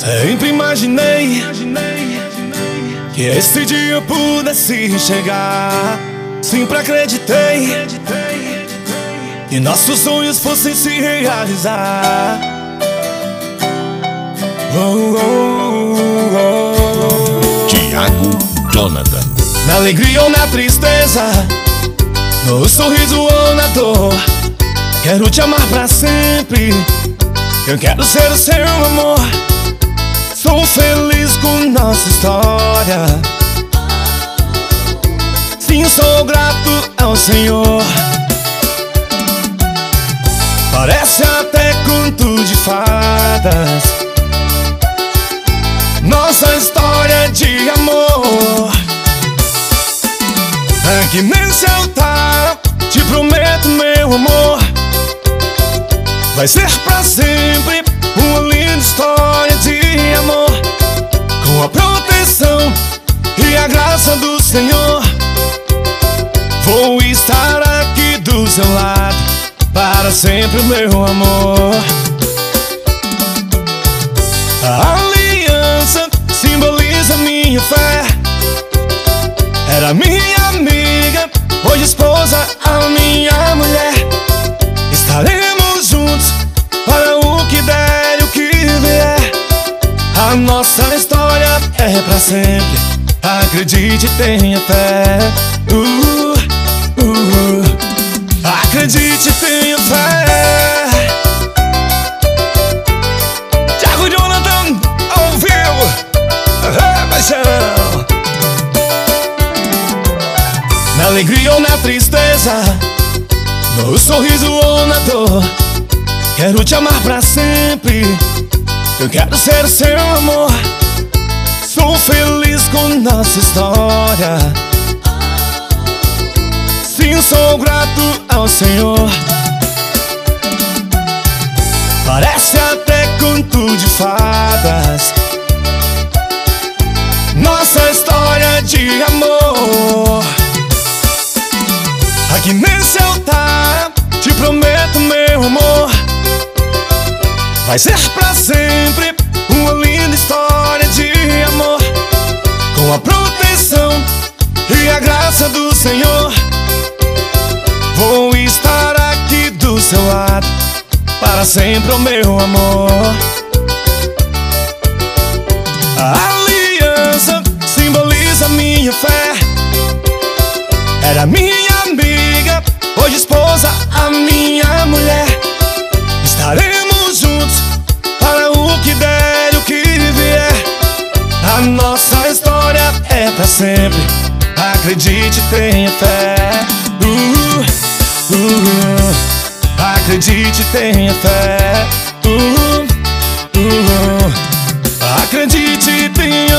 Sempre imaginei que esse dia pudesse chegar. Sempre acreditei que nossos sonhos fossem se realizar. Thiago Jonathan. Na alegria ou na tristeza, no sorriso ou na dor, quero te amar pra sempre. Eu quero ser o seu amor. Sou feliz com nossa história. Sim, sou grato ao Senhor. Parece até conto de fadas, nossa história de amor. Aqui nesse altar te prometo, meu amor, vai ser pra sempre uma linda história de amor. Com a proteção e a graça do Senhor, vou estar aqui do seu lado para sempre, meu amor. A aliança simboliza minha fé. Era minha amiga, hoje esposa, a minha mulher. Estaremos juntos para o que der e o que vier. A nossa história é pra sempre. Acredite, tenha fé. Acredite, tenha fé. Thiago Jonathan ao vivo. Paixão. Na alegria ou na tristeza, no sorriso ou na dor, quero te amar pra sempre. Eu quero ser seu amor. Sou feliz com nossa história. Sim, sou grato ao Senhor. Parece até conto de fadas, nossa história de amor. Aqui nesse altar te prometo, meu amor, vai ser pra sempre uma linda história de amor. Com a proteção e a graça do Senhor, vou estar aqui do seu lado para sempre, oh meu amor. A aliança simboliza minha fé. Era minha amiga, hoje esposa, a minha mulher. Estaremos juntos para o que der e o que vier. A nossa história é pra sempre. Acredite, tenha fé. Acredite, tenha fé. Acredite, tenha